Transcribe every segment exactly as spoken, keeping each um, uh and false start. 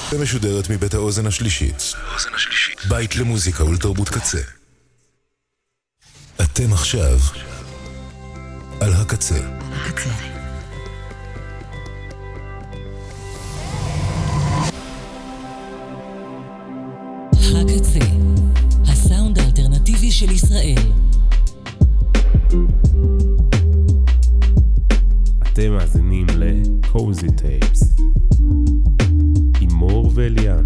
ומשודרת מבית האוזן השלישית. בית למוזיקה ולתרבות קצה. אתם עכשיו על הקצה. הקצה. הקצה, הסאונד האלטרנטיבי של ישראל. אתם מאזינים ל-Cozy Tapes עם מור ואליאנה.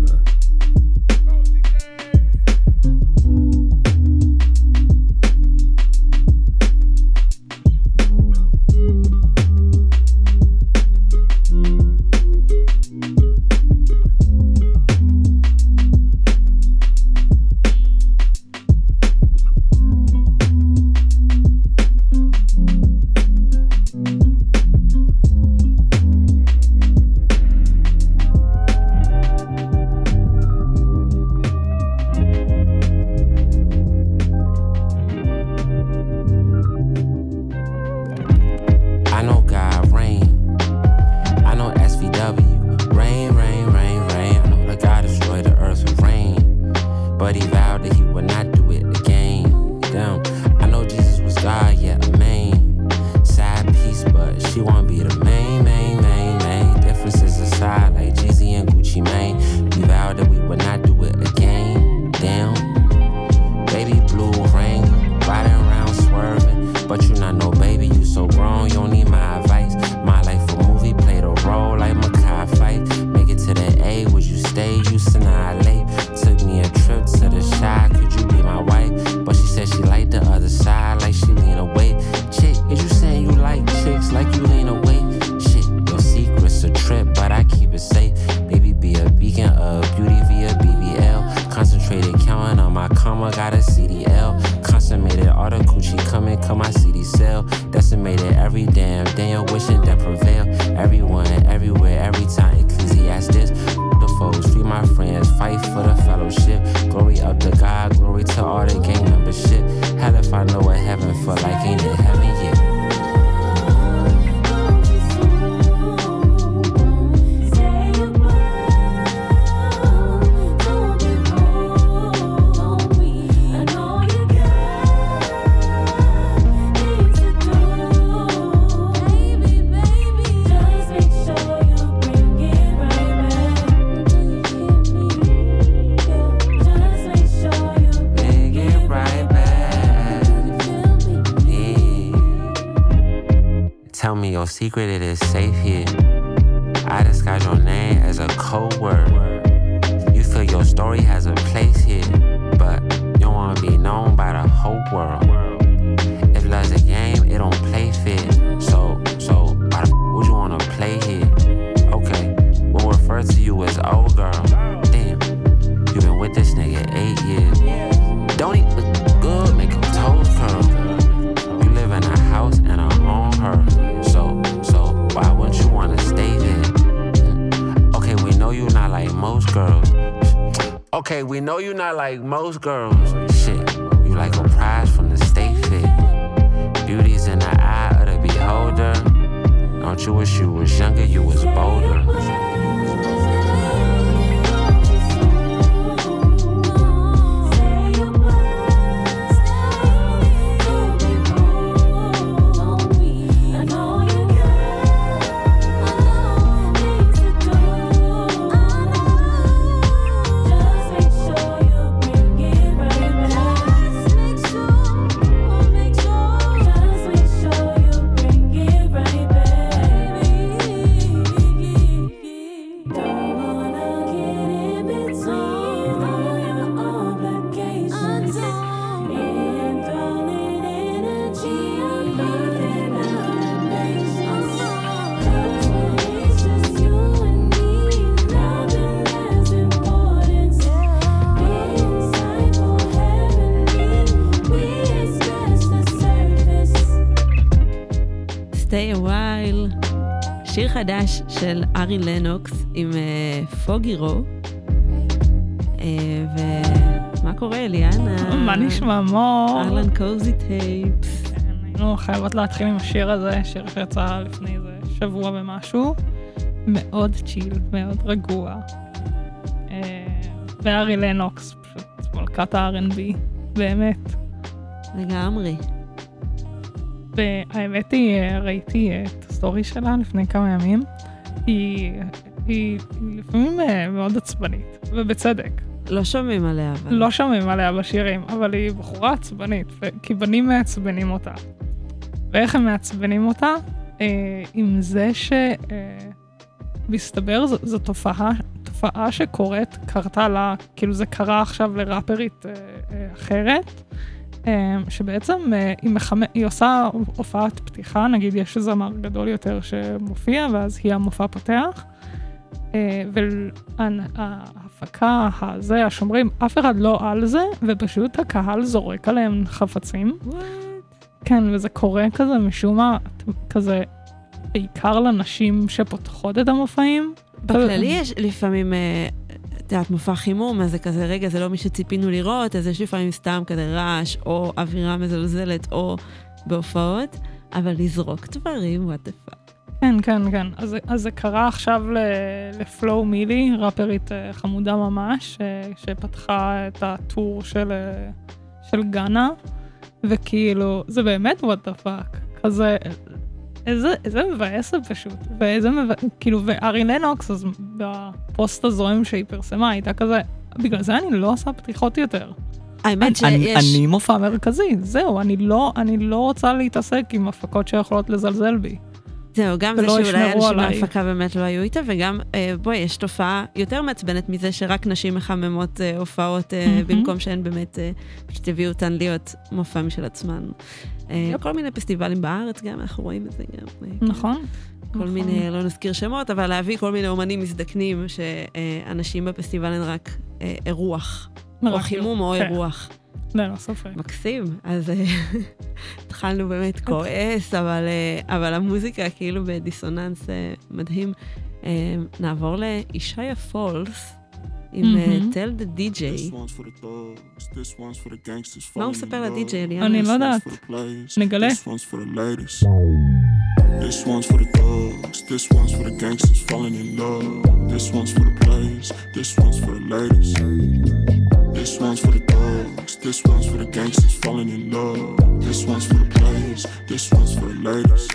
Secret, it is safe here. I disguise your name as a code word. You feel your story has a place here, but you don't want to be known by the whole world. If love's a game, it don't play fair. So, so why the f- would you want to play here? Okay, we'll refer to you as old girl. Damn, you been with this nigga eight years. Don't eat look good, make your toes curl. You live in a house and I own her. Why wouldn't you want to stay there? Okay, we know you're not like most girls. Okay, we know you're not like most girls. Shit, you like a prize from the state fair. Beauty's in the eye of the beholder. Don't you wish you was younger, you was bolder? Stay a while, שיר חדש של ארי לנוקס עם פוגי רו. ומה קורה, אליאנה? מה נשמע, מור? אהלן, קוזי טייפס. היינו חייבות להתחיל עם השיר הזה, שיר שיצא לפני זה שבוע ומשהו. מאוד צ'יל, מאוד רגוע. וארי לנוקס, פשוט מלכת ה-אר אנד בי, באמת. לגמרי. והאמת היא, ראיתי את הסטורי שלה לפני כמה ימים, היא, היא, היא לפעמים מאוד עצבנית, ובצדק. לא שומעים עליה, אבל... לא שומעים עליה בשירים, אבל היא בחורה עצבנית, כי בנים מעצבנים אותה. ואיך הם מעצבנים אותה? אה, עם זה שמסתבר, אה, זו, זו תופעה, תופעה שקורית, קרתה לה, כאילו זה קרה עכשיו לראפרית אה, אה, אחרת, אה, שבעצם אה, היא, מחמ... היא עושה הופעת פתיחה, נגיד יש זמר גדול יותר שמופיע, ואז היא המופע פותח, וההפקה הזה, השומרים, אף אחד לא על זה, ופשוט הקהל זורק עליהם חפצים. What? כן, וזה קורה כזה משום מה, כזה בעיקר לנשים שפותחות את המופעים. בכללי יש לפעמים, את יודעת, מופע חימום, אז זה כזה רגע, זה לא מי שציפינו לראות, אז יש לפעמים סתם כזה רעש, או אווירה מזלזלת, או בהופעות, אבל לזרוק דברים, what the fuck. כן, כן, כן. אז, אז זה קרה עכשיו לפלואו מילי, ראפרית חמודה ממש, שפתחה את הטור של, של גאנה, וכאילו, זה באמת what the fuck. כזה, איזה, איזה מבאס פשוט, ואיזה מבאס, כאילו, וארי לנוקס, אז בפוסט הזוהם שהיא פרסמה, הייתה כזה, בגלל זה אני לא עושה פתיחות יותר. האמת שיש... אני, אני מופע מרכזי, זהו, אני לא, אני לא רוצה להתעסק עם הפקות שיכולות לזלזל בי. זהו, גם זה שאולי אנשים מההפקה באמת לא היו איתה, וגם, בואי, יש תופעה יותר מעצבנת מזה שרק נשים מחממות הופעות, במקום שהן באמת פשוט הביאו אותן להיות מופע משל עצמן. כל מיני פסטיבלים בארץ גם, אנחנו רואים את זה גם. נכון. כל מיני, לא נזכיר שמות, אבל להביא כל מיני אומנים מזדקנים, שאנשים בפסטיבל הן רק אירוח, או חימום או אירוח. לא, לא סופר. מקסים, אז התחלנו באמת כועס, אבל, אבל המוזיקה כאילו בדיסוננס מדהים. נעבור לאישיה פולס עם טל דה די-ג'יי. מה הוא מספר לדי-ג'יי, אליאנה? אני לא יודעת. נגלה. This one's for the thugs, this one's for the gangsters falling in love. This one's for the plays, this one's for the ladies. This one's for the thugs, this one's for the gangsters falling in love. This one's for the plays, this one's for the ladies.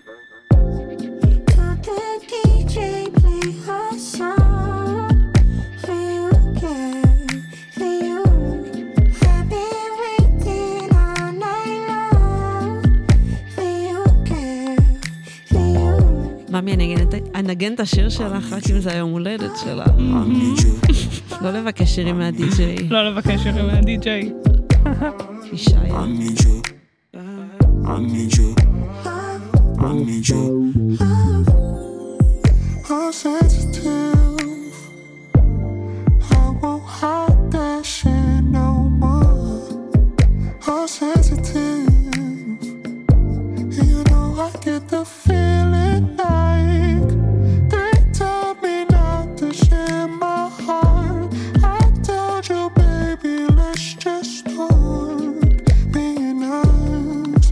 Cut the D J, play our song for you, girl, for you. I've been waiting all night long for you, girl, for you. ממי, אני אנגן את השיר שלך רק אם זה היום הולדת שלה. לא לבקש שירים מהדי-ג'יי. לא לבקש שירים מהדי-ג'יי. אישיה. I need you, I need you, I need you. I'm sensitive, I won't hide that shit no more. I'm sensitive, you know I get the feeling like they told me not to share my heart. I told you, baby, let's just start being honest,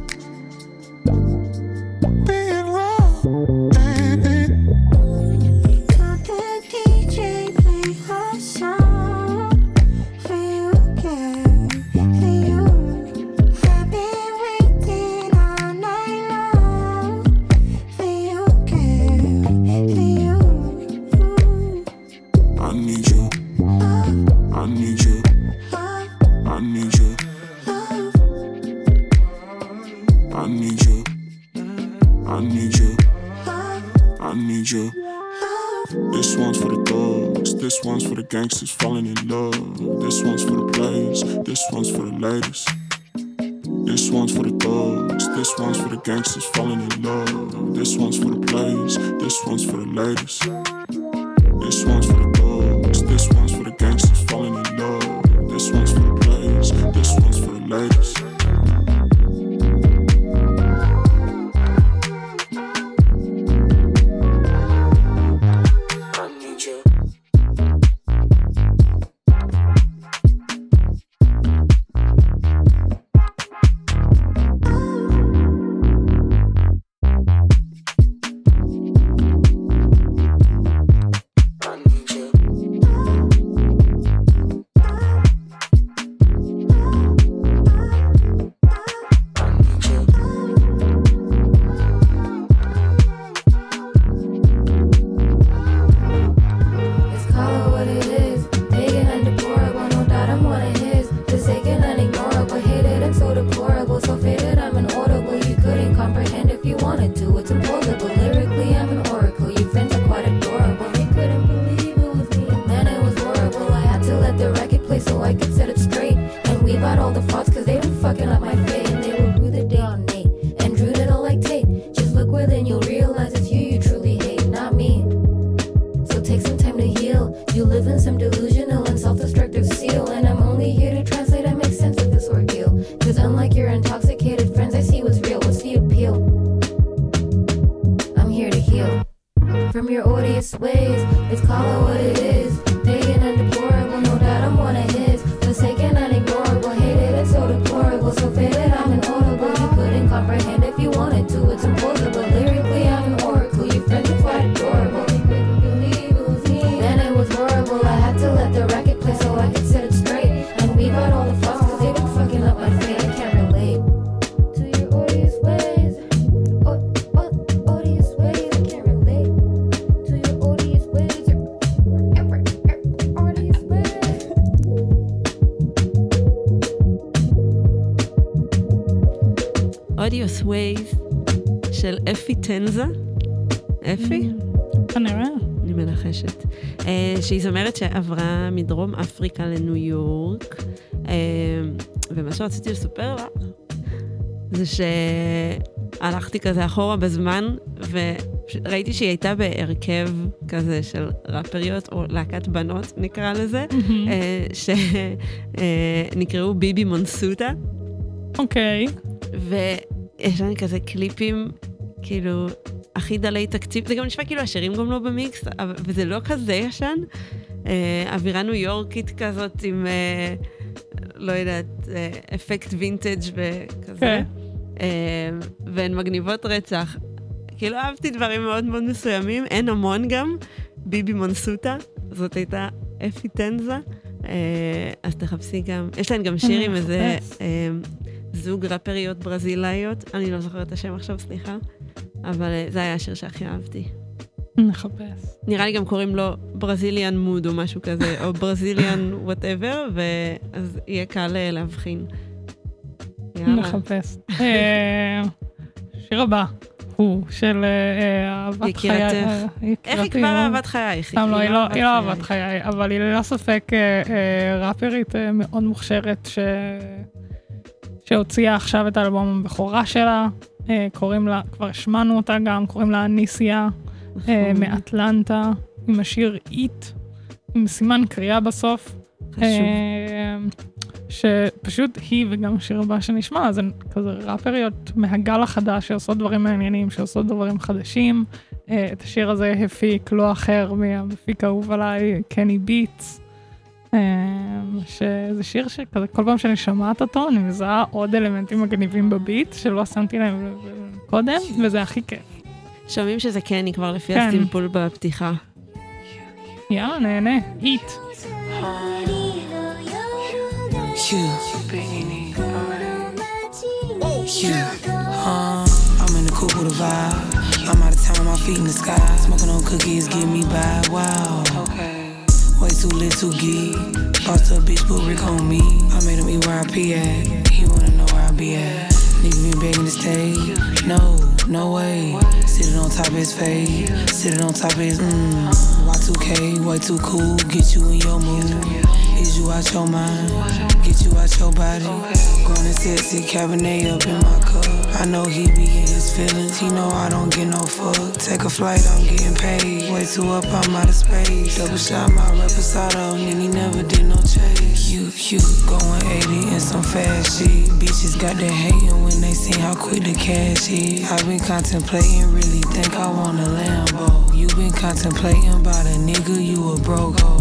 being raw, baby. Cut the D J, play our song for you, girl, for you. I've been waiting all night long for you, girl, for you. I need you, I need you, I need you, I need you, I need you, I need you. This one's for the thugs, this one's for the gangsters falling in love. This one's for the plays, this one's for the ladies. This one's for the thugs, this one's for the gangsters falling in love. This one's for the plays, this one's for the ladies. This one's for the thugs, this one's for the gangsters falling in love. This one's for the plays, this one's for the ladies. I need you. I need you. the frauds cause they been fucking up my fate. And they will rue the day on Nate and drew it all like tape. Just look within, you'll realize it's you you truly hate, not me. So take some time to heal. You live in some delusional and self-destructive seal, and I'm only here to translate and make sense of this ordeal. Cause unlike your intoxicated friends, I see what's real. What's the appeal? I'm here to heal from your odious ways. Let's call it what it is. Pagan and deplorable, no doubt I'm one of his. Forsaken and ignorable, hated and so deplorable. So faded, I'm inaudible. You couldn't comprehend if you wanted to. It's impossible. Lyrically, I'm an oracle. Your friends are quite adorable. They couldn't believe it was me, and it was horrible. I had to let the record play so I could set it straight and weave out all the flaws cause they've been fucking up my fate. I can't relate to your odious ways. O- o- odious ways. I can't relate to your odious ways. Your odious ways. Odious Ways של אפי טנזה. אפי? כנראה. אני מנחשת. שהיא זמרת שעברה מדרום אפריקה לניו יורק. ומה שרציתי לספר לך, זה שהלכתי כזה אחורה בזמן, וראיתי שהיא הייתה בהרכב כזה של ראפריות, או להקת בנות נקרא לזה, שנקראו ביבי מונסוטה. אוקיי. ויש לנו כזה קליפים, כאילו, הכי דלי תקציב, זה גם נשמע כאילו השירים גם לא במיקס, וזה לא כזה ישן. אווירה ניו יורקית כזאת עם, לא יודעת, אפקט וינטג' וכזה. והן מגניבות רצח. כאילו אהבתי דברים מאוד מאוד מסוימים, אין המון גם, ביבי מונסוטה, זאת הייתה אפי טנזה. אז תחפשי גם, יש להן גם שיר עם איזה זוג רפריות ברזילאיות, אני לא זוכרת את השם עכשיו, סליחה. אבל זה היה השיר שהכי אהבתי. נחפש. נראה לי גם קוראים לו ברזיליאן מוד או משהו כזה, או ברזיליאן whatever, ואז יהיה קל להבחין. נחפש. שיר הבא הוא של אהבת חיי. איך היא כבר אהבת חיי? סתם לא, היא לא אהבת חיי, אבל היא ללא ספק ראפרית מאוד מוכשרת שהוציאה עכשיו את האלבום הבכורה שלה. קוראים לה, כבר השמענו אותה גם, קוראים לה ניסיה, מאטלנטה, עם השיר איט, עם סימן קריאה בסוף. חשוב. שפשוט היא וגם השיר הבא שנשמע, זה כזה ראפריות מהגל החדש, שעושות דברים מעניינים, שעושות דברים חדשים. את השיר הזה הפיק לא אחר מהמפיק האהוב עליי, קני ביטס. שזה שיר שכזה, כל פעם שאני שומעת אותו, אני מזהה עוד אלמנטים מגניבים בביט, שלא שמתי להם קודם, וזה הכי כיף. שומעים שזה קני כבר לפי הסימפול בפתיחה. יאללה, נהנה, איט. I'm in the coupe with a vibe. I'm out of town with my feet in the sky. Smoking on cookies, get me by. Wow. Way too lit, too geek. Bossed up bitch, put Rick on me. I made him eat where I pee at. He wanna know where I be at. Nigga been begging to stay. No, no way. Sitting on top of his face. Sitting on top of his mmm. Y two K, way too cool. Get you in your mood. Is you out your mind? Get you out your body. Grown and sexy, Cabernet up in my cup. I know he be in his feelings. He know I don't get no fuck. Take a flight, I'm getting paid. Way too up, I'm out of space. Double shot my reposado, and he never did no chase. You, you, going eighty in some fast shit. Bitches got that hating when they see how quick the cash is. I've been contemplating, really think I want a Lambo. You been contemplating about a nigga, you a broke hoe.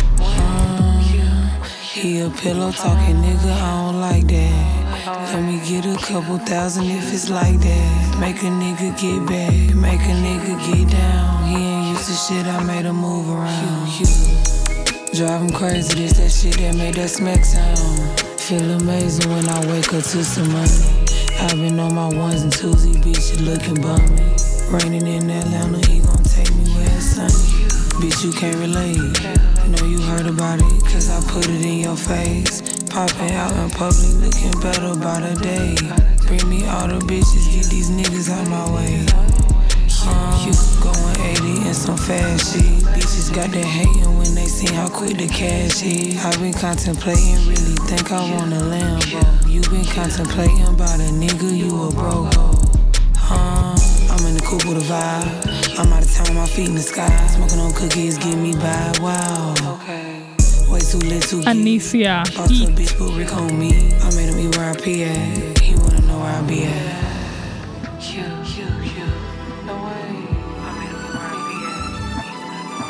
He a pillow talking nigga, I don't like that. Let me get a couple thousand if it's like that. Make a nigga get back, make a nigga get down. He ain't used to shit, I made him move around. Drive him crazy, this that shit that made that smack sound. Feel amazing when I wake up to some money. I've been on my ones and twosies, bitch, you looking bummy. Raining in Atlanta, he gon' take me where it's sunny. Bitch, you can't relate. Know you heard about it, cause I put it in your face. Popping out in public, looking better by the day. Bring me all the bitches, get these niggas out my way. Uh, you going eighty in some fast shit. Bitch, bitches got that hating when they see how quick the cash is. I've been contemplating, really think I want a Lambo. You been contemplating about a nigga, you a bro. Huh? I'm in the coupe with a vibe. I'm out of town with my feet in the sky. Smoking on cookies, get me by. Wow. Okay. Way too lit to get. Anicia. Boss a bitch, put Rick on me. I made him eat where I pee at. He wanna know where I be at. Q, Q, Q. No way. I made him eat where I be at. He wanna know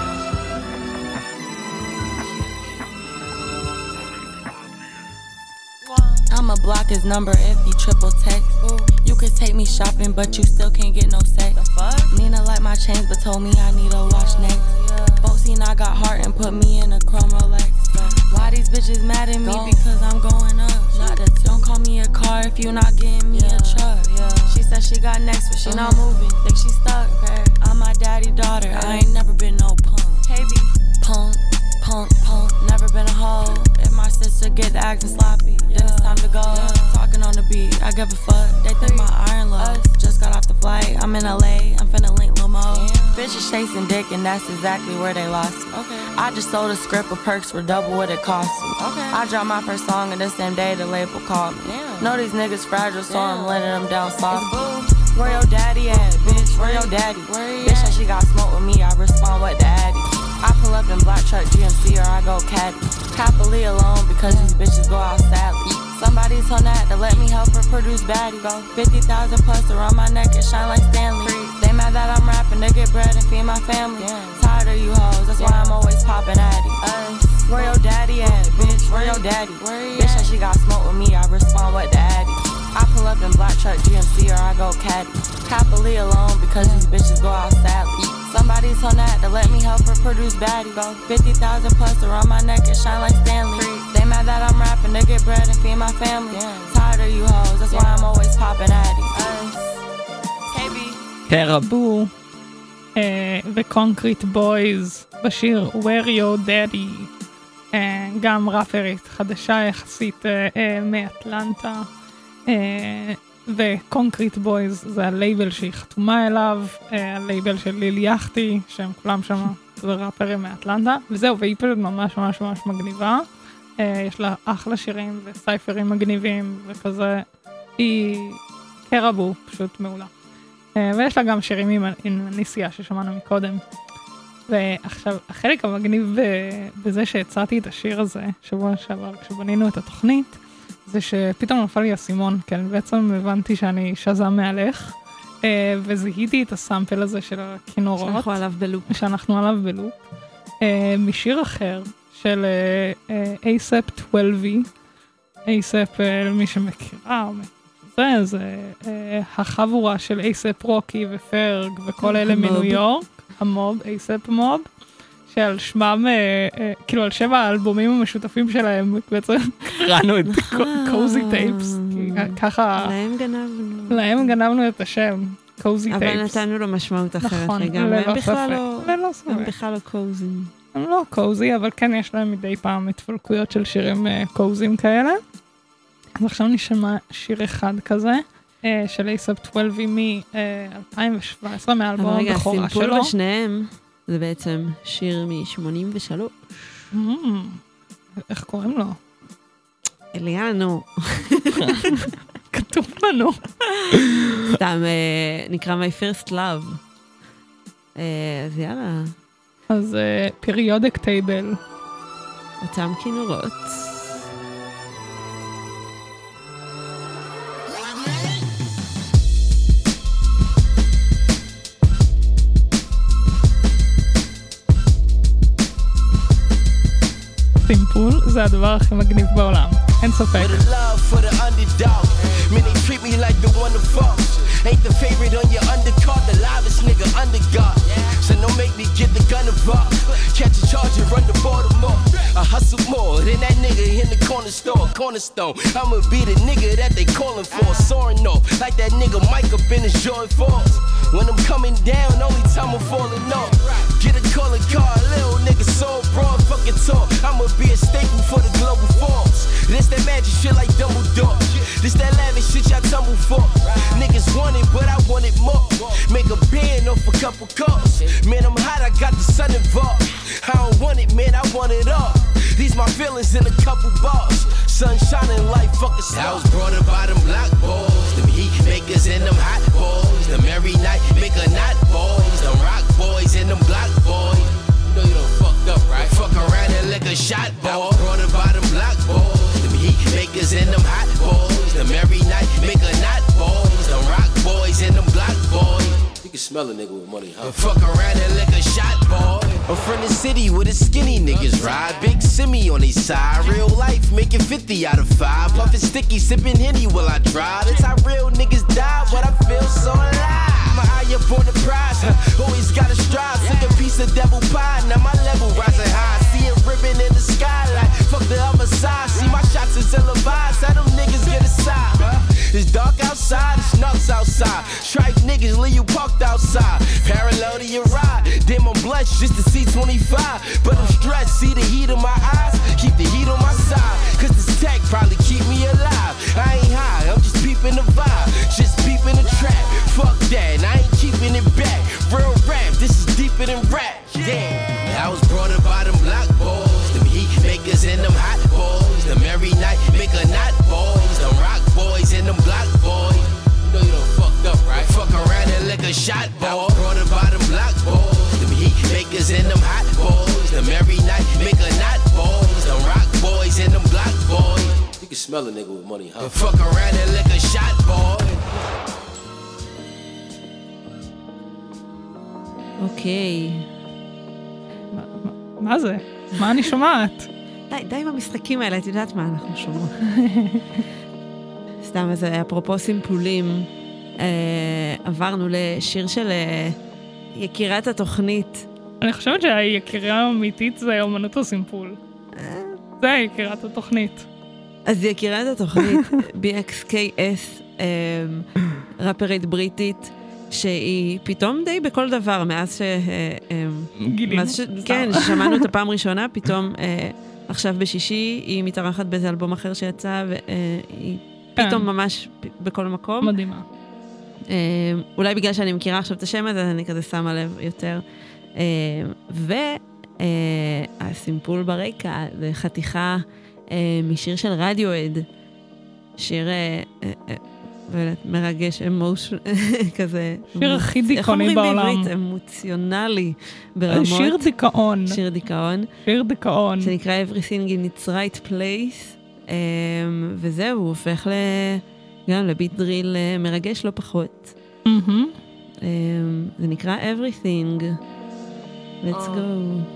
where I be at. I'ma block his number if he triple text. Ooh. You could take me shopping, but you still can't get no sex. The fuck? Nina like my chains, but told me I need a watch next. Yeah. Folks seen I got heart and put me in a chrome Rolex. Yeah. Why these bitches mad at me? Go. Because I'm going up. Not that don't call me a car if you not getting me yeah. a truck. Yeah. She said she got next, but she uh-huh. not moving. Think she stuck. Okay. I'm my daddy daughter. Okay. I ain't never been no punk. K B. Punk, punk, punk. Never been a hoe. If my sister get acting sloppy, yeah. then it's time to go. Yeah. Talking on the beat, I give a fuck. They think my iron low. Just got off the flight. I'm in L A. I'm finna link Lil Mo. Bitches chasing dick, and that's exactly where they lost me. Okay. I just sold a script of perks for double what it cost me. Okay. I dropped my first song, and the same day the label called me. Damn. Know these niggas fragile, so Damn. I'm letting them down soft. Where your daddy at, bitch? Where your daddy? Where bitch said she got smoke with me. I respond with the addy. I pull up in black truck G M C or I go caddy. Happily alone because these bitches go out sadly. Somebody told Nat to let me help her produce baddie. Go fifty thousand plus around my neck and shine like Stanley. They mad that I'm rapping to get bread and feed my family. Tired of you hoes, that's why I'm always popping addy. Uh, where your daddy at, bitch? Where your daddy? Bitch said she got smoke with me, I respond with the addy. I pull up in black truck G M C or I go caddy. Happily alone because these bitches go out sadly. Somebody told Nat to let me help her produce baddie. Go fifty thousand plus around my neck and shine like Stanley. They mad that I'm rapping to get bread and feed my family. Tired of you hoes, that's why I'm always popping addy. K B. טראבו וקונקריט בויז בשיר Where Your Daddy. גם ראפרית חדשה יחסית מאטלנטה. וקונקריט בויז זה הלייבל שהיא חתומה אליו, הלייבל של ליל יחתי, שהם כולם שם ראפרים מאטלנטה, וזהו, והיא פשוט ממש ממש ממש מגניבה. יש לה אחלה שירים וסייפרים מגניבים וכזה, היא טראבו, פשוט מעולה. ויש לה גם שירים עם אניסיה ששמענו מקודם. ועכשיו, החלק המגניב בזה שהצעתי את השיר הזה, שבוע שעבר כשבנינו את התוכנית, זה שפתאום נפל לי הסימון, כן, בעצם הבנתי שאני שזם מהלך, וזהיתי את הסאמפל הזה של הכינורות. שאנחנו עליו בלופ. שאנחנו עליו בלופ. משיר אחר של אייסאפ שתים עשרה, אייסאפ, למי שמכירה, זה, זה החבורה של אייסאפ רוקי ופרג וכל אלה מניו יורק, המוב, אייסאפ מוב. שעל שמם, כאילו על שם האלבומים המשותפים שלהם, בעצם קראנו את קוזי טייפס, ככה... להם גנבנו. להם גנבנו את השם, קוזי טייפס. אבל נתנו לו משמעות אחרת לגמרי. הם בכלל לא... הם בכלל לא קוזי. הם לא קוזי, אבל כן יש להם מדי פעם התפלקויות של שירים קוזים כאלה. אז עכשיו נשמע שיר אחד כזה, של אייסאפ שתים עשרה מ-אלפיים שבע עשרה, מהאלבום הבכורה שלו. אבל רגע, סימפול בשניהם. זה בעצם שיר מ-שמונים ושלוש. איך קוראים לו? אליאנו. כתוב לנו. סתם, נקרא My First Love. אז יאללה. אז periodic table. אותם כינורות. סימפול זה הדבר הכי מגניב בעולם, אין ספק. Ain't the favorite on your undercard, the livest nigga under God. So don't make me get the gun involved. Catch a charge and run the Baltimore. I hustle more than that nigga in the corner store, cornerstone. I'ma be the nigga that they calling for, soaring off like that nigga Mike up in his Jordan fours. When I'm coming down, only time I'm falling off. Get a calling card, little nigga so broad, fucking talk. I'ma be a staple for the global forms. This that magic shit like Dumbledore. This that lavish shit y'all tumble for. Niggas want it, but I want it more. Make a band off a couple calls. Man, I'm hot, I got the sun involved. want it all. These my feelings in a couple bars. Sun shining like fucking stars. I was brought up by them black boys, them heat makers and them hot boys, them every night make a knot boys, them rock boys and them block boys. You know you done fucked up, right? Fuck around and lick a shot, boy. I was brought up by them black boys, them heat makers and them hot boys, them every night make a knot boys, them rock boys and them block boys. You can smell a nigga with money, huh? Fuck around and lick a shot, boy. I'm from the city where the skinny niggas ride. Big Simmy on they side. Real life making fifty out of five. Puffin' sticky, sipping Henny while I drive. That's how real niggas die, but I feel so alive. My eye up on the prize, huh? Always gotta strive. Took a piece of devil pie, now my level rising high. See it ribbon in the skyline. Fuck the other side. See my shots is televised. How them niggas get aside, huh? It's dark outside, it's nuts outside. Strike niggas, leave you parked outside. Parallel to your ride, damn I'm blessed just to see twenty-five. But I'm stressed, see the heat in my eyes. Keep the heat on my side, cause this tech probably keep me alive. I ain't high, I'm just peeping the vibe. Just peeping the trap, fuck that, I ain't keeping it back. Real rap, this is deeper than rap, yeah. I was brought up by them black boys, them heat makers and them hot boys, them every night make a knot boys, them rock boys and them block boys. You know you done fucked up, right? Fuck around and lick a shot, boy. I was brought up by them black boys, them heat makers and them hot boys, them every night make a knot boys, them rock boys and them block boys. You can smell a nigga with money, huh? Fuck around and lick a shot, boy. אוקיי. מה זה? מה אני שומעת? די, די עם המשחקים האלה, את יודעת מה אנחנו שומעות. סתם, אז אפרופו סימפולים, עברנו לשיר של יקירת התוכנית. אני חושבת שהיקירה האמיתית זה אומנות הסימפול. זה יקירת התוכנית. אז יקירת התוכנית, בי אקס קיי אס, רפרית בריטית, שהיא פתאום די בכל דבר, מאז ש... גילינו. כן, ששמענו את הפעם ראשונה, פתאום עכשיו בשישי היא מתארחת באיזה אלבום אחר שיצא, והיא פתאום ממש בכל מקום. מדהימה. אולי בגלל שאני מכירה עכשיו את השם הזה, אני כזה שמה לב יותר. והסימפול ברקע זה חתיכה משיר של רדיואד, שיר מרגש, אמושן, כזה. שיר הכי דיכאוני בעולם. איך אומרים בעברית? אמוציונלי ברמות. שיר דיכאון. שיר דיכאון. שיר דיכאון. שנקרא Everything in its right place. וזהו, הוא הופך גם לביט דריל מרגש לא פחות. זה נקרא Everything. Let's go.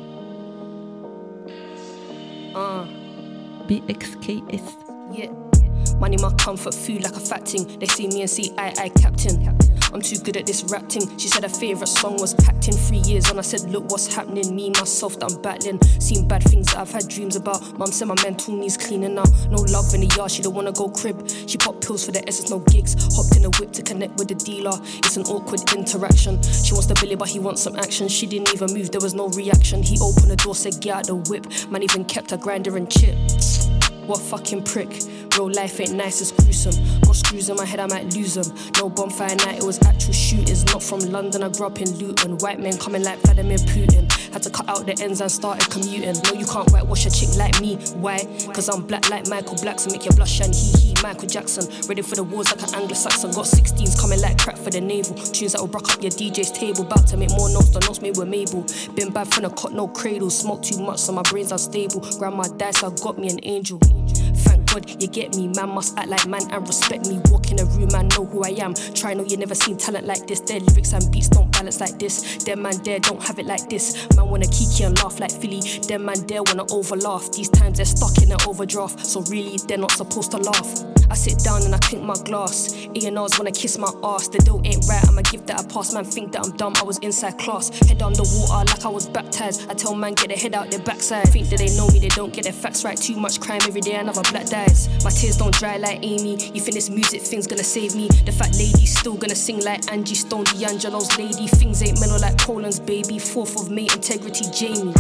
בי אקס קיי אס. Yeah. Money my comfort food like a fat thing. They see me and see I, I captain. I'm too good at this rap thing. She said her favourite song was packed in three years on. I said look what's happening. Me, myself that I'm battling. Seen bad things that I've had dreams about. Mum said my mental needs cleaning now. No love in the yard, she don't wanna go crib. She popped pills for the essence, no gigs. Hopped in a whip to connect with the dealer. It's an awkward interaction. She wants the Billy but he wants some action. She didn't even move, there was no reaction. He opened the door, said get out the whip. Man even kept her grinder and chip. What fucking prick. Real life ain't nice, it's gruesome. Got screws in my head, I might lose them. No bonfire night, it was actual shootings. Not from London, I grew up in Luton. White men coming like Vladimir Putin. Had to cut out the ends and started commuting. No, you can't whitewash a chick like me. Why? Cause I'm black like Michael Blackson. Make your blush and hee hee, Michael Jackson. Ready for the wars like an Anglo-Saxon. Got sixteens coming like crack for the navel. Tunes that will broke up your D J's table. About to make more notes than notes made with Mabel. Been bad from the cot, no cradle. Smoke too much so my brain's unstable. Grandma died so I got me an angel. Thank God you get me. Man must act like man and respect me. Walk in a room, man know who I am. Try know you never seen talent like this. Their lyrics and beats don't balance like this. Them man there don't have it like this. Man wanna kiki and laugh like Philly. Them man there wanna over laugh. These times they're stuck in an overdraft. So really they're not supposed to laugh. I sit down and I clink my glass. A and R's wanna kiss my ass. The dough ain't right, I'ma give that a pass. Man think that I'm dumb, I was inside class. Head on the water like I was baptized. I tell man get their head out their backside. Think that they know me, they don't get their facts right. Too much crime every day, another black dies. My tears don't dry like Amy. You think this music thing's gonna save me? The fat lady's still gonna sing like Angie Stone, D'Angelo's lady. Things ain't mellow like Poland's baby. Fourth of May, integrity Jamie.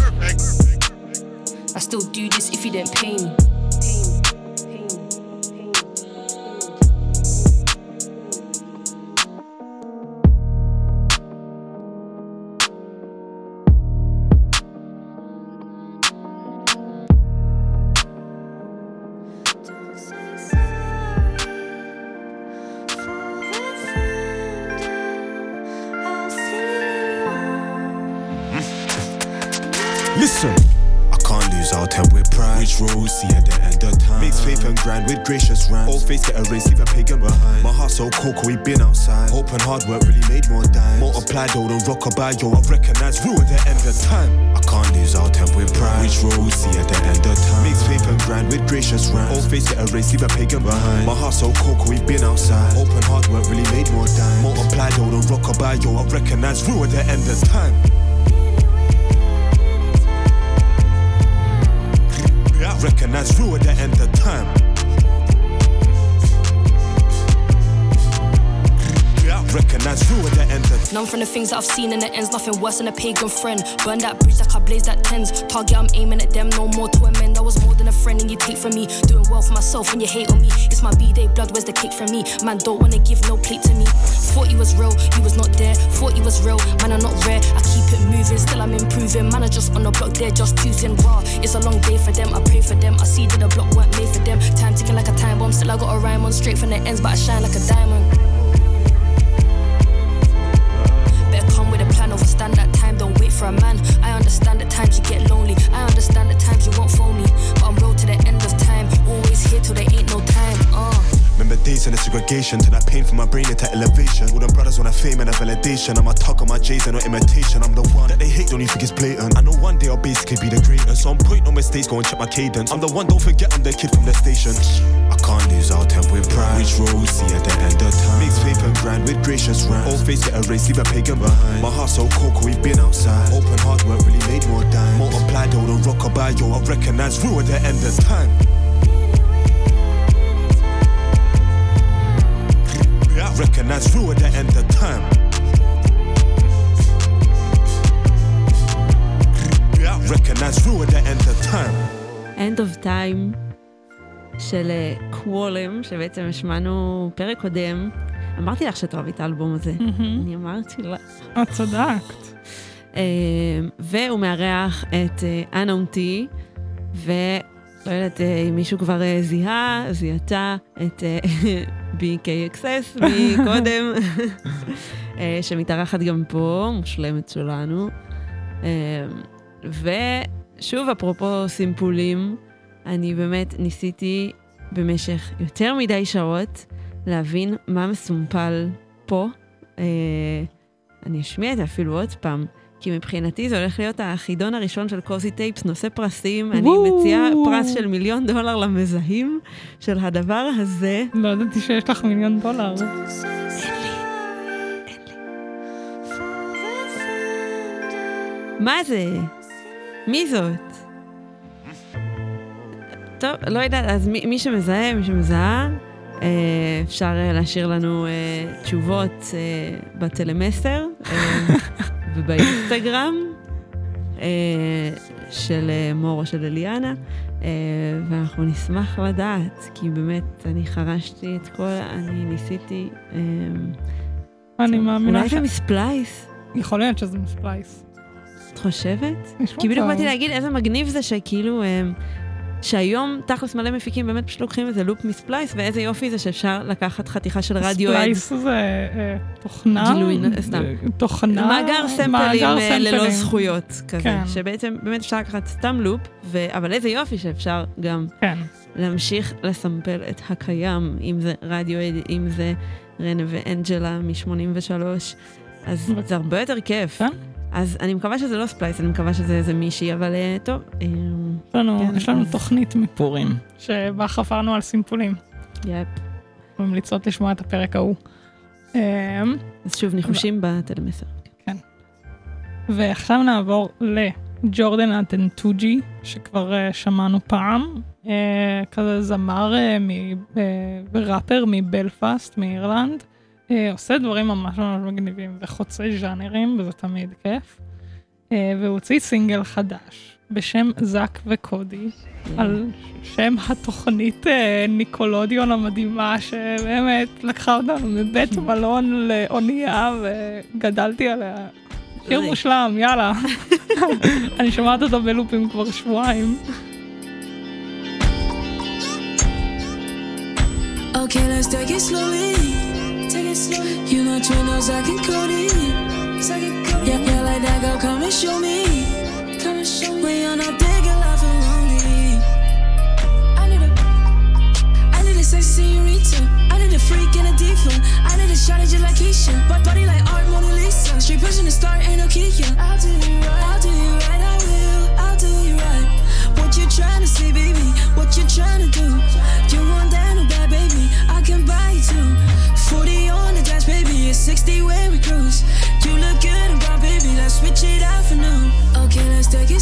I still do this if you didn't pay me. Listen, I can't lose, I'll tempt with pride. Which road see at the end of time? Mix faith and grind with gracious rhymes. Old face get erased, leave a pagan behind. My heart so cold, we been outside. Hope and hard work really made more dimes. Multiplied, though, the rock about yo, I recognize real at the end of time. I can't lose, I'll tempt with pride. Which road see at the end of time? Mix faith and grind with gracious rhymes. Old face get erased, leave a pagan behind. My heart so cold, we been outside. Hope and hard work really made more dimes. Multiplied, though, the rock about yo, I recognize real at the end of time. Recognize real at the end of time. Recognize real at the end of None from the things that I've seen in the ends, nothing worse than a pagan friend. Burn that bridge like I blaze that tens. Target, I'm aiming at them, no more to amend. I was more than a friend and you take from me. Doing well for myself and you hate on me. It's my B-day blood, where's the cake from me? Man, don't wanna give no plate to me. Thought you was real, you was not there. Thought you was real, man, I'm not rare. I keep it moving, still I'm improving. Man, I just on the block, they're just choosing raw. It's a long day for them, I pray for them. I see that the block weren't made for them. Time ticking like a time bomb, still I got a rhyme on straight from the ends, but I shine like a diamond. Overstand that time, don't wait for a man. I understand the times you get lonely. I understand the times you won't phone me. But I'm real to the end of time. Always here till there ain't no time. Uh. Remember days in the segregation, to that pain from my brain into elevation. All them brothers want a fame and a validation. I'm a talk on my J's and no imitation. I'm the one that they hate, don't even think it's blatant. I know one day I'll basically be the greatest. On point, no mistakes, go and check my cadence. I'm the one, don't forget I'm the kid from the station. I can't lose, I'll tempt with pride. Which road see at the end of time? Mix faith and grind with gracious rhymes. Old face get erased, leave a pagan behind. My heart so cold, we've been outside. Open hard work really made more dimes. Multiplied, though, the rock about yo, I recognize real at the end of time. Recognize real at the end of time. Recognize real at the end of time. End of time של קוולם, שבעצם השמענו פרק קודם. אמרתי לך שתאהבי את האלבום הזה. אני אמרתי לך. את צדקת. והוא מארח את אנאונטי, ולא יודעת אם מישהו כבר זיהה, זיהתה את בי קיי אקס אס מקודם, שמתארחת גם פה, מושלמת שלנו. ושוב, אפרופו סימפולים, אני באמת ניסיתי במשך יותר מדי שעות להבין מה מסומפל פה. אני אשמיע את זה אפילו עוד פעם, כי מבחינתי זה הולך להיות החידון הראשון של קוזי טייפס, נושא פרסים. אני מציעה פרס של מיליון דולר למזהים של הדבר הזה. לא ידעתי שיש לך מיליון דולר. אין לי, אין לי. מה זה? מי זאת? טוב, לא יודעת, אז מי, מי שמזהה, מי שמזהה, אה, אפשר להשאיר לנו אה, תשובות אה, בטלמסר אה, ובאינסטגרם אה, של אה, מור או של אליאנה, אה, ואנחנו נשמח לדעת, כי באמת אני חרשתי את כל, אני ניסיתי... אה, אני מאמינה אולי זה מספלייס? יכול להיות שזה מספלייס. את חושבת? כי בדיוק באתי להגיד איזה מגניב זה שכאילו... אה, שהיום תכלס מלא מפיקים באמת פשוט לוקחים איזה לופ מספלייס, ואיזה יופי זה שאפשר לקחת חתיכה של רדיו אד. ספלייס זה תוכנה. גילוי, סתם. תוכנה. מאגר סמפלים ללא זכויות כזה. שבעצם באמת אפשר לקחת סתם לופ, אבל איזה יופי שאפשר גם להמשיך לסמפל את הקיים, אם זה רדיו אד, אם זה רנה ואנג'לה מ-שמונים ושלוש, אז זה הרבה יותר כיף. אז אני מקווה שזה לא ספלייס, אני מקווה שזה איזה מישהי, אבל טוב. יש לנו תוכנית מפורים, שבה חפרנו על סימפולים. יפ. ממליצות לשמוע את הפרק ההוא. אז שוב, ניחושים בטלמסר. כן. ועכשיו נעבור לג'ורדן אטנטוג'י, שכבר שמענו פעם, כזה זמר וראפר מבלפאסט, מאירלנד. עושה דברים ממש ממש מגניבים וחוצי ז'אנרים, וזה תמיד כיף. והוא הוציא סינגל חדש בשם זק וקודי, על שם התוכנית ניקולודיון המדהימה, שבאמת לקחה אותנו מבית מלון לאונייה וגדלתי עליה. שיר מושלם, יאללה. אני שומעת אותו בלופים כבר שבועיים. Okay, let's take it slowly. You know Trino, Zach and Cody. Yeah, yeah, like that girl, come and show me.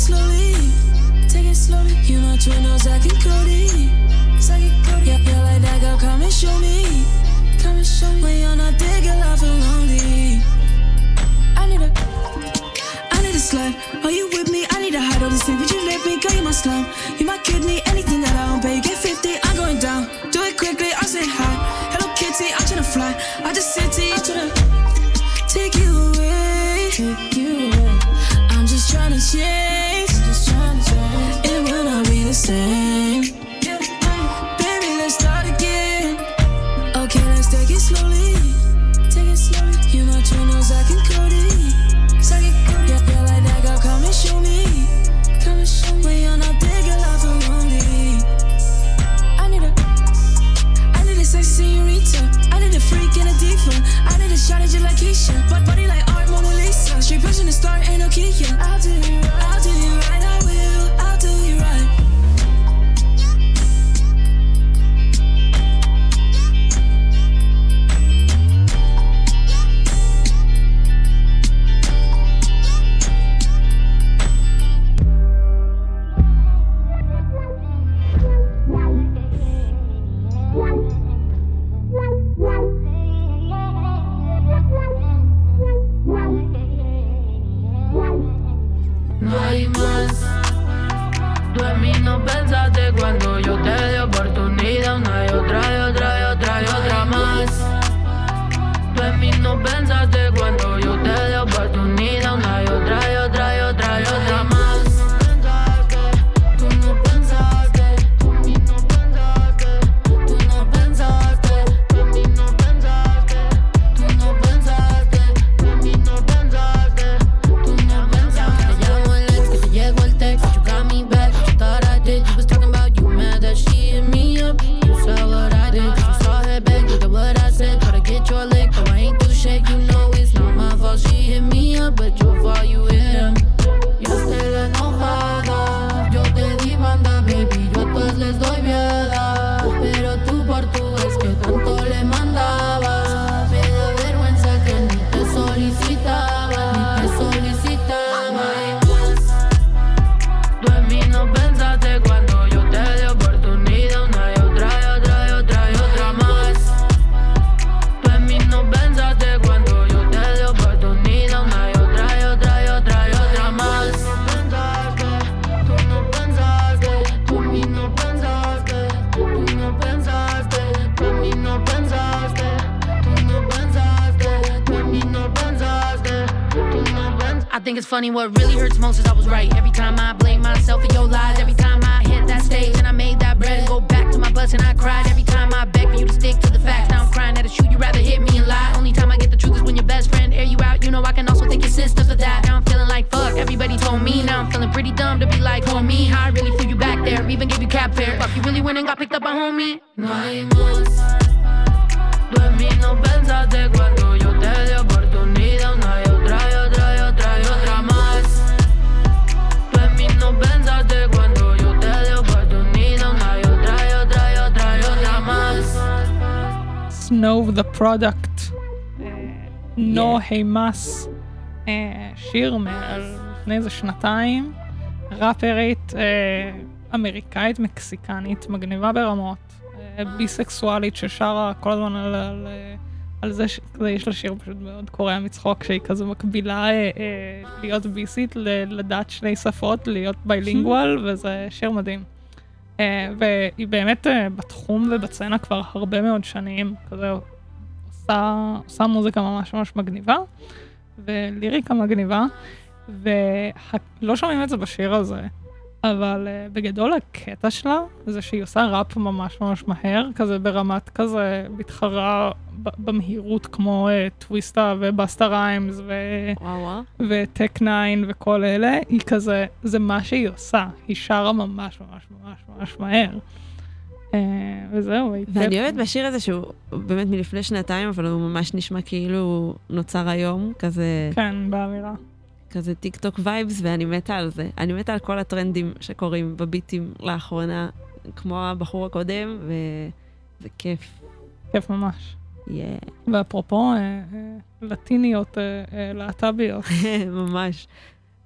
slowly, take it slowly. You my twin, no Zach and Cody. Zach and Cody. Yeah, yeah, like that girl, come and show me. Come and show me. When you're not there, girl, I feel lonely. I need a, I need a slide. Are you with me? I need a hide all this thing. Would you let me go? You my slime. You my kidney. Anything that I don't pay, you get fifty. I'm going down. Do it quickly. I say hi. Hello Kitty. I'm tryna fly. I just sit to you. Tryna take you away. Take you away. I'm just tryna change. Just tryna change. It will not be the same. Yeah. Baby, let's start again. Okay, let's take it slowly. Take it slowly. You my twin, no Zach and Cody. Zach and Cody. Yeah, yeah, like that girl, come and show me. Come and show me. When you're not there, girl, I feel lonely. I need a, I need a sexy señorita. I need a freak and a diva. I need a shot at you like Keisha. But body like art, Mona Lisa. Straight pushing the star, ain't no Kia. I'll do you right, I'll do you right, I will. I'll do you right. No hay más. Tú en mí no pensaste cuando yo te di oportunidad. Una y otra y otra y otra y otra más. Tú en mí no pensaste cuando yo te di oportunidad. Una y otra y otra y otra y otra más. Tú no pensaste, tú en mí no pensaste. Tú no pensaste, tú en mí no pensaste. Tú no pensaste, tú en mí no pensaste. Tú no pensaste. Te llamo el ex que te llegó el text. You got me back, you thought I did. You was talking about you mad that she hit me up. You saw what I did, you saw her back. Look at what I said, try to get your lick. Though I ain't too shake, you know it's not my fault. She hit me up, but your fault you hit him. Yo estoy la enojada, yo te di banda, baby, yo a todos les doy viada. Pero tú por tu ex que tanto le mandabas, me da vergüenza que ni te solicitaba, ni te solicitaba. Tú en mí no pensaste cuando yo te di oportunidad. Una y otra y otra y otra y otra más. Tú en mí no pensaste cuando yo te di oportunidad. Una y otra y otra y otra y otra más. Tú no pensaste, tú en mí no pensaste. Tú no pensaste, tú en mí no pensaste. Tú no pensaste, tú en mí no pensaste. Tú no pensaste. I think it's funny what really hurts most is I was right. Every time I blame myself for your lies. Every time I hit that stage and I made that bread and go back to my bus and I cried. Every time I beg for you to stick to the facts. Now I'm crying at a shoot, you rather hit me and lie. Only time I get the truth is when your best friend air you out. You know I can also thank your sister for that. Now I'm feeling like fuck, everybody told me. Now I'm feeling pretty dumb to be like, for me, how I really flew you back there. Even gave you cab fare. Fuck, you really went and got picked up by homie. No hay más. Tú en mí no pensaste cuando yo te di oportunidad. Una y otra y otra y otra y otra más. Tú en mí no pensaste cuando yo te di oportunidad. Una y otra y otra y otra y otra más. Snow the Product, נו הימאס, שיר מלפני איזה שנתיים, ראפרית אמריקאית מקסיקנית, מגניבה ברמות, ביסקסואלית ששרה כל הזמן על, על, על זה שיש לה שיר פשוט מאוד קורע מצחוק, שהיא כזו מקבילה להיות ביסית, לדעת שני שפות, להיות ביילינגואל, וזה שיר מדהים. והיא באמת בתחום ובצנה כבר הרבה מאוד שנים, כזה עושה, עושה מוזיקה ממש ממש מגניבה, וליריקה מגניבה, ולא שומעים את זה בשיר הזה, אבל uh, בגדול הקטע שלה זה שהיא עושה ראפ ממש ממש מהר, כזה ברמת כזה מתחרה במהירות כמו uh, טוויסטה ובאסטה ריימס וטק ניין וכל אלה, היא כזה, זה מה שהיא עושה, היא שרה ממש ממש ממש ממש מהר. Uh, וזהו. ואני אוהבת בשיר הזה שהוא באמת מלפני שנתיים, אבל הוא ממש נשמע כאילו נוצר היום, כזה... כן, באמירה. כזה טיק טוק וייבס, ואני מתה על זה. אני מתה על כל הטרנדים שקורים בביטים לאחרונה, כמו הבחור הקודם, וזה כיף. כיף ממש. Yeah. ואפרופו, לטיניות, להט"ביות. ממש.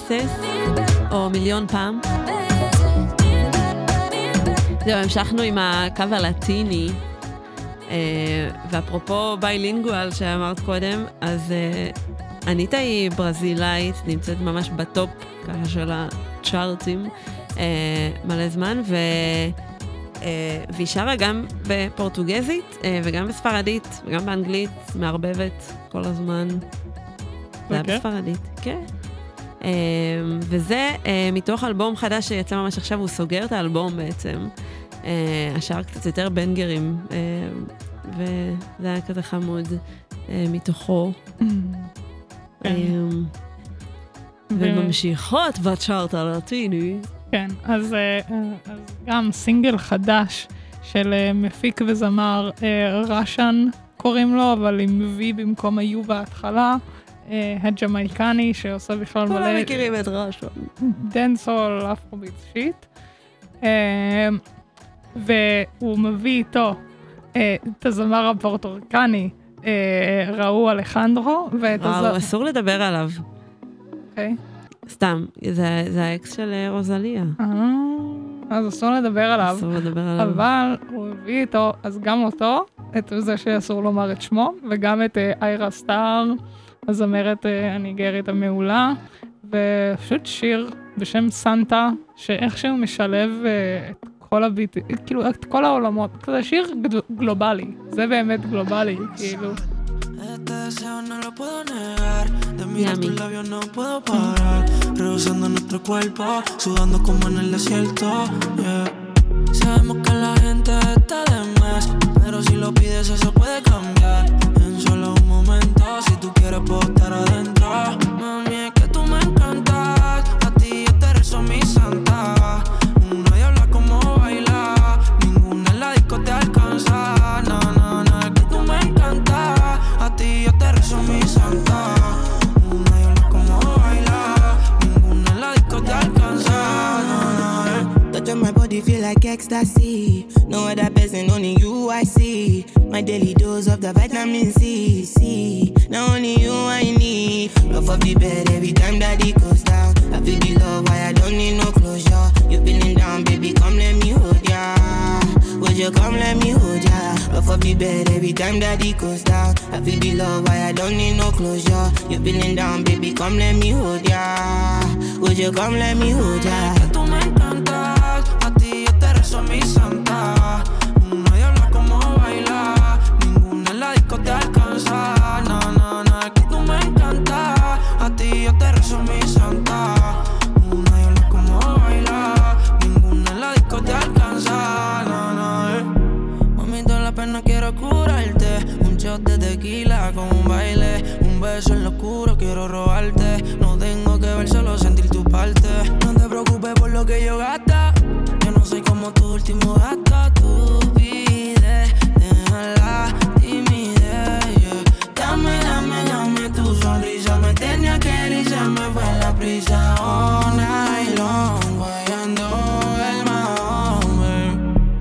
veces, או מיליון פעם. זהו, המשכנו עם הקו הלטיני, ואפרופו ביילינגואל שאמרת קודם, אז אניטה היא ברזילאית, נמצאת ממש בטופ ככה של הצ'ארטים מלא זמן, ו... והיא שרה גם בפורטוגזית וגם בספרדית וגם באנגלית, מערבבת כל הזמן. זה היה בספרדית, כן. וזה מתוך אלבום חדש שיצא ממש עכשיו, הוא סוגר את האלבום בעצם. השאר קצת יותר בנגרים, וזה היה כזה חמוד מתוכו. וממשיכות בצ'ארט הלטיני. כן, אז גם סינגל חדש של מפיק וזמר רשן קוראים לו, אבל עם וי במקום היו בהתחלה. הג'מייקני שעושה בכלל מלא... כולם מכירים את רשן. דנסול, אפרוביט שיט. והוא מביא איתו את הזמר הפורטוריקני, ראו אלחנדרו. ראו, אסור לדבר עליו. אוקיי. סתם, זה האקס של רוזליה. אז אסור לדבר עליו. אסור לדבר עליו. אבל הוא הביא איתו, אז גם אותו, את זה שאסור לומר את שמו, וגם את איירה סטאר, הזמרת הניגרית המעולה, ופשוט שיר בשם סנטה, שאיכשהו משלב את כל הביט, כאילו את כל העולמות. זה שיר גלובלי, זה באמת גלובלי, כאילו. Este deseo no lo puedo negar. De mirar tus labios no puedo parar. Rehusando nuestro cuerpo, sudando como en el desierto. Yeah. Sabemos que la gente está de más, pero si lo pides eso puede cambiar. En solo un momento, si tú quieres puedo estar adentro. Mami, es que tú me encantas. A ti yo te rezo mi santa. Una diabla como baila, ninguna en la disco te alcanza. No, no, no, es que tú me encantas. A ti yo te rezo mi santa. Una diabla como baila, ninguna en la disco te alcanza. No, no, eh. Touch on my body feel like ecstasy. No other person, only you I see. My daily dose of the vitamin C. C. Now only you I need. Love of the bed every time that it goes down. I feel the love, why I don't need no closure. You feeling down, baby, come let me hold ya. Would you come let me hold ya? Love of the bed every time that it goes down. I feel the love, why I don't need no closure. You feeling down, baby, come let me hold ya. Would you come let me hold ya? Que tú me encantas, a ti yo te rezo mi santa. Una diabla como baila, ninguna en la disco te alcanza. No, no, no, es que tú me encantas, a ti yo te rezo mi santa. Una diabla como baila, ninguna en la disco te alcanza. No, no, eh. Mami, toda la pena quiero curarte. Un shot de tequila con un baile. Un beso en lo oscuro quiero robarte. No tengo que ver, solo sentir tu parte. No te preocupes por lo que yo gasta. Yo no soy como tu último gasto. Tú pides, deja la timidez, yeah. Dame, dame, dame tu sonrisa. Me tenía que ir y se me fue la prisa. All night long, guayando el mahón, babe.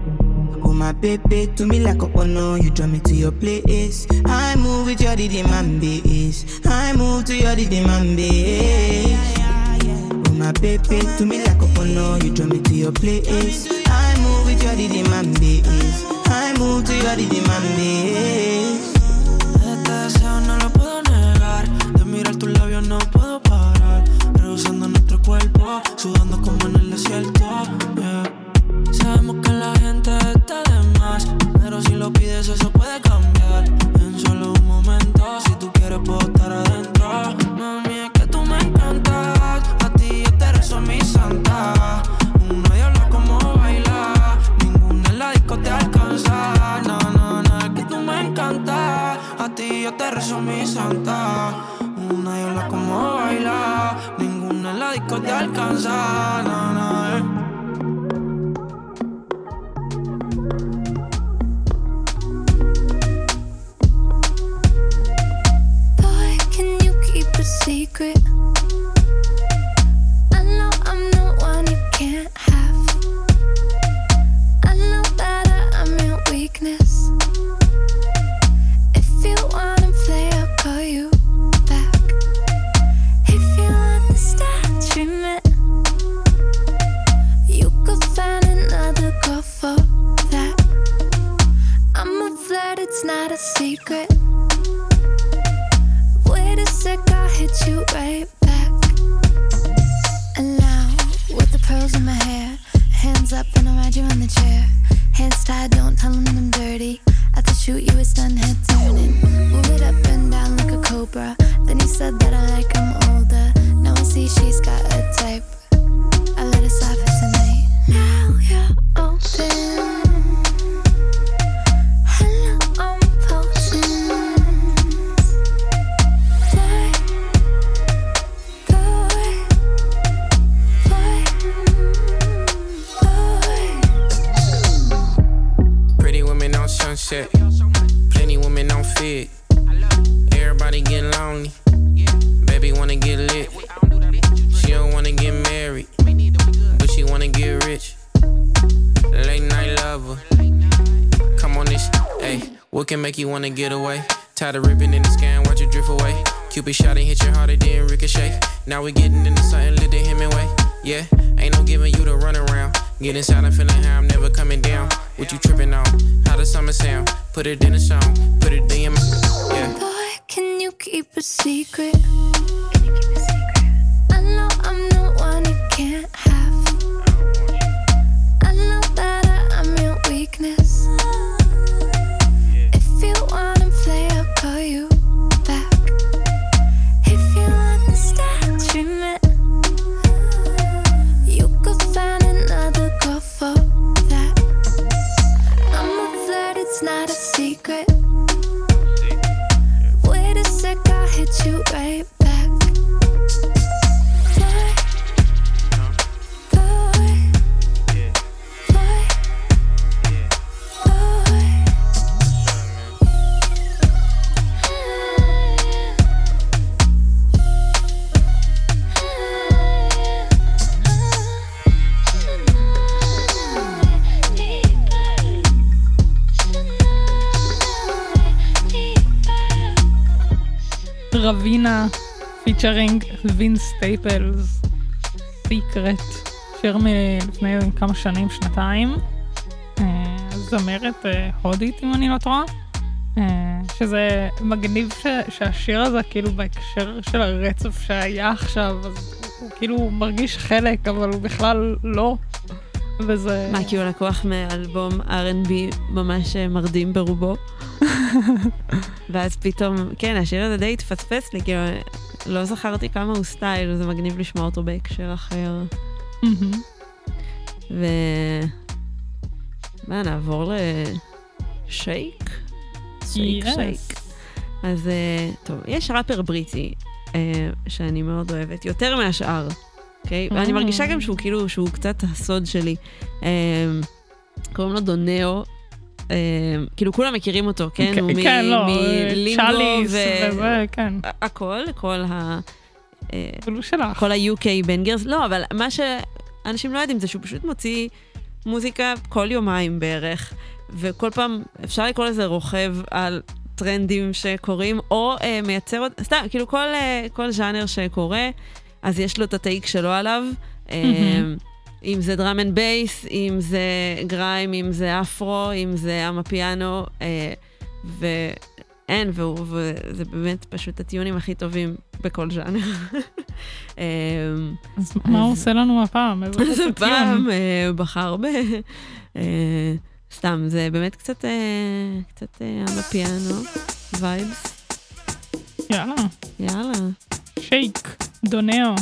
Oh my baby, to me like a ono. You draw me to your place. I move with your demand base. I move to your demand base. Oh my baby, to me like a ono. You draw me to your place. I move with your demand base. I move to your demand base. Este deseo no lo puedo negar. De mirar tus labios no puedo parar. Rehusando nuestro cuerpo, sudando como en el desierto. Yeah. Sabemos que la gente está de más, pero si lo pides eso puede cambiar. En solo un momento, si tú quieres puedo estar adentro. Mami, es que tú me encantas. A ti yo te rezo mi santa. Una diabla como baila, ninguna en la disco te alcanza. No, no, no, es que tú me encantas. A ti yo te rezo mi santa. Una diabla como baila, ninguna en la disco te alcanza. No, no, eh. Secret. I know I'm the one you can't have. I know that I am your weakness. If you wanna play, I'll call you back. If you want the statue hair. Hands up and I'll ride you on the chair. Hands tied, don't tell them I'm dirty. At the shoot you a stun head turning. Move it up and down like a cobra. Then he said that I like him older. Now I see she's got a type. I let it slide for tonight. Now you're open. Hello, I'm potent. Boy, boy, boy, boy. Pretty women on Sunset, plenty women on Fit. Everybody get lonely, baby wanna get lit. She don't wanna get married, but she wanna get rich. Late night lover, come on this, hey. What can make you wanna get away? Tired of ripping in the sky and watch it drift away. Cupid shot and hit your heart, it didn't ricochet. Now we getting into something lit the Hemingway. Yeah, ain't no giving you the run around. Get inside and feeling how I'm never coming down. What you tripping on? How the summer sound? Put it in a song, put it in my, yeah. Boy, can you keep a secret? Can you keep a secret? I know I'm the one you can't have. I know that I am your weakness. If you wanna play, I'll call you back. If you understand treatment, you could find another girl for that. I'm a flirt, it's not a secret. Wait a sec, I'll hit you right back. Boy, boy, boy, boy. רבינה, פיצ'רינג וין סטייפלס, סיקרט, שיר מלפני כמה שנים, שנתיים, זמרת הודית אם אני לא טועה, שזה מגניב ש- שהשיר הזה כאילו בהקשר של הרצף שהיה עכשיו, אז הוא כאילו מרגיש חלק, אבל הוא בכלל לא, וזה... מה, כי הוא לקוח מאלבום אר אנד בי ממש מרדים ברובו? ואז פתאום, כן, השיר הזה די התפספס לי, כאילו, לא זכרתי כמה הוא סטייל, זה מגניב לשמוע אותו בהקשר אחר. ו... מה, נעבור לשייק? שייק, שייק. אז, טוב, יש ראפר בריטי שאני מאוד אוהבת, יותר מהשאר, אוקיי? ואני מרגישה גם שהוא כאילו, שהוא קצת הסוד שלי. קוראים לו דונאו, כאילו כולם מכירים אותו, כן? הוא מלינגו וזה, כן. הכל, כל ה... אבל שלך. כל ה-יו קיי בנגרס, לא, אבל מה שאנשים לא יודעים זה שהוא פשוט מוציא מוזיקה כל יומיים בערך, וכל פעם אפשר לקרוא לזה רוכב על טרנדים שקורים, או אה, מייצר עוד, סתם, כאילו כל, אה, כל ז'אנר שקורה, אז יש לו את הטייק שלו עליו, אה, אם זה דראם אנד בייס, אם זה גריים, אם זה אפרו, אם זה אמפיאנו, אה, ואין, והוא, וזה באמת פשוט הטיונים הכי טובים בכל ז'אנר. אז מה הוא עושה לנו הפעם? אז הפעם בחר ב... סתם, זה באמת קצת קצת אמפיאנו, וייבס. יאללה. יאללה. שייק, דונאו.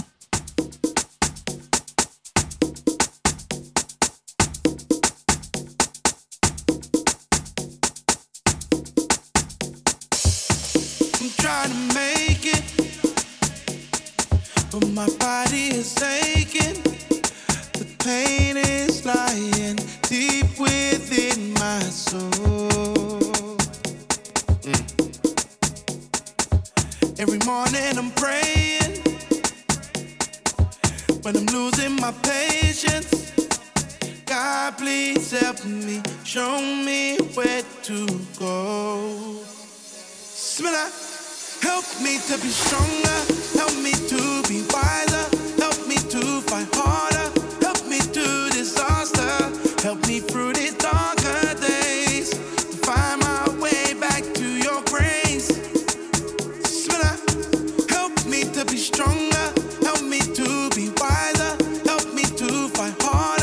Trying to make it, but my body is aching. The pain is lying deep within my soul. Mm. Every morning I'm praying when I'm losing my patience. God, please help me, show me where to go. Smell it. Help me to be stronger, help me to be wiser, help me to fight harder, help me to disaster, help me through these darker days, to find my way back to your grace. Help me to be stronger, help me to be wiser, help me to fight harder.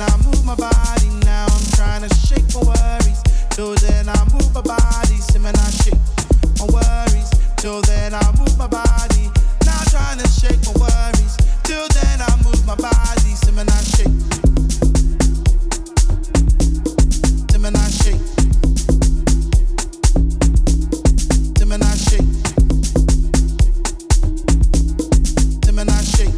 I move my body. Now I'm trying to shake my worries. Till then I move my body. Sim and I shake my worries. Till then I move my body. Now I'm trying to shake my worries. Till then I move my body. Sim and I shake. Sim and I shake. Sim and I shake. Sim and I shake.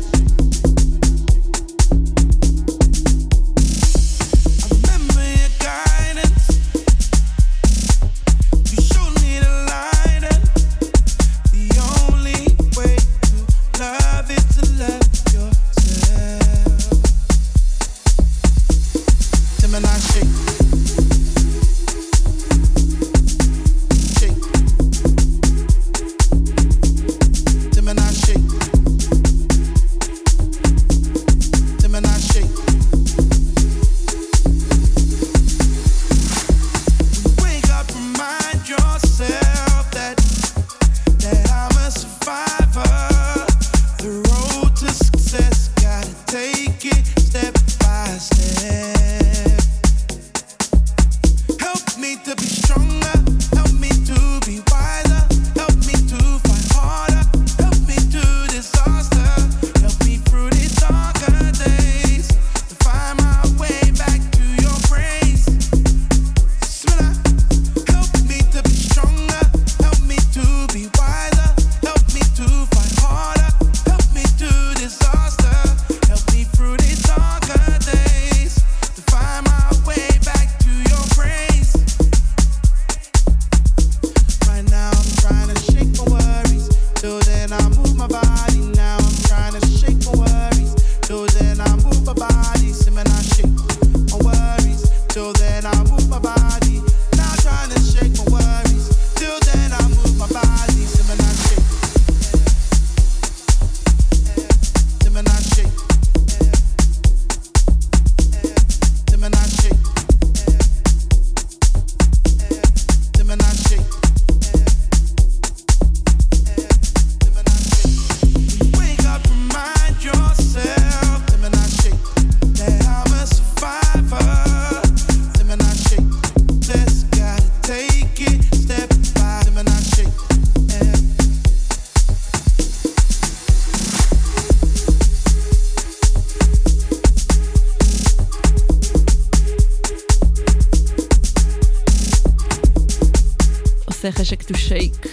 חשק to shake.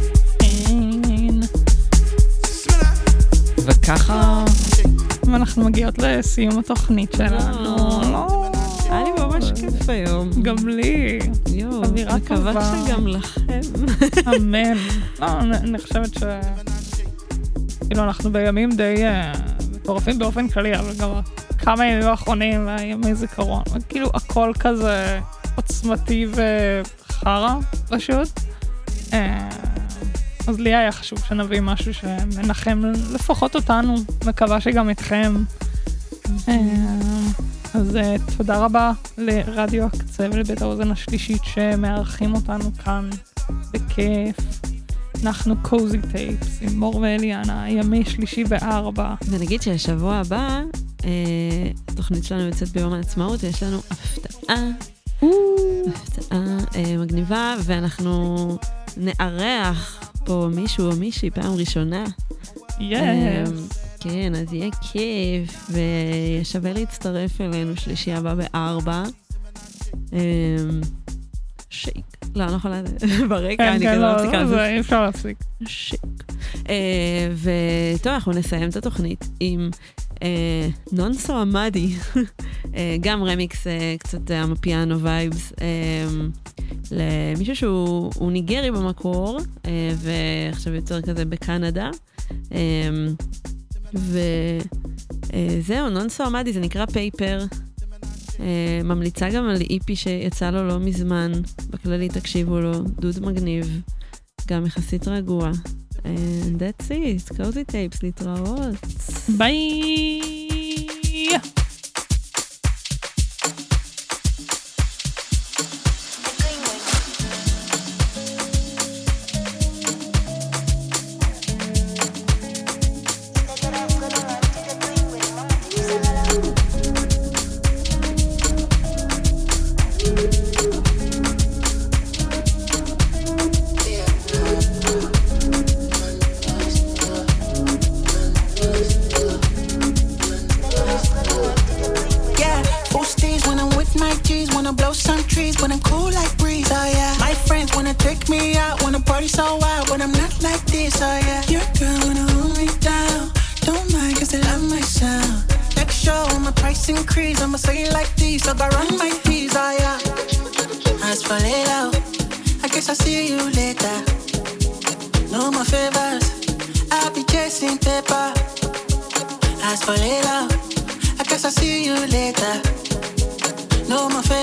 וככה אנחנו מגיעות לסיום התוכנית שלנו. היה לי ממש כיף היום. גם לי. יואו, מקווה שגם לכם. אמן. אני חושבת ש... כאילו אנחנו בימים די מטורפים באופן כללי, אבל גם כמה ימים האחרונים והימי זיכרון. כאילו הכל כזה עוצמתי וחרה פשוט. אז לי היה חשוב שנביא משהו שמנחם לפחות אותנו, מקווה שגם אתכם. אז תודה רבה לרדיו הקצה ולבית האוזן השלישית שמארחים אותנו כאן בכיף. אנחנו קוזי טייפס עם מור ואליאנה, ימי שלישי בארבע. ונגיד שהשבוע הבא, התוכנית שלנו יוצאת ביום העצמאות, ויש לנו הפתעה, הפתעה מגניבה, ואנחנו נארח פה מישהו או מישהי פעם ראשונה. יס. כן, אז יהיה כיף, וישווה להצטרף אלינו שלישי הבא בארבע. שיק. לא, אני לא יכולה ברקע, אני כזה לא מפסיקה. כן, כן, אי אפשר להפסיק. שיק. וטוב, אנחנו נסיים את התוכנית עם נונסו עמדי, גם רמיקס קצת המפיאנו וייבס, למישהו שהוא ניגרי במקור, ועכשיו יוצר כזה בקנדה. וזהו, נונסו עמדי, זה נקרא פייפר. ממליצה גם על איפי שיצא לו לא מזמן, בכללי תקשיבו לו, דוד מגניב, גם יחסית רגוע. And that's it, קוזי טייפס, להתראות. ביי! trees, but I'm cool like breeze, oh yeah. My friends wanna take me out, wanna party so wild, but I'm not like this, oh yeah. Your girl wanna hold me down, don't mind cause they love my sound. Next show, my price increase, I'ma say it like this, I gotta run my fees, oh yeah. As for later, I guess I'll see you later. No more favors, I'll be chasing paper. As for later, I guess I'll see you later. No more favors.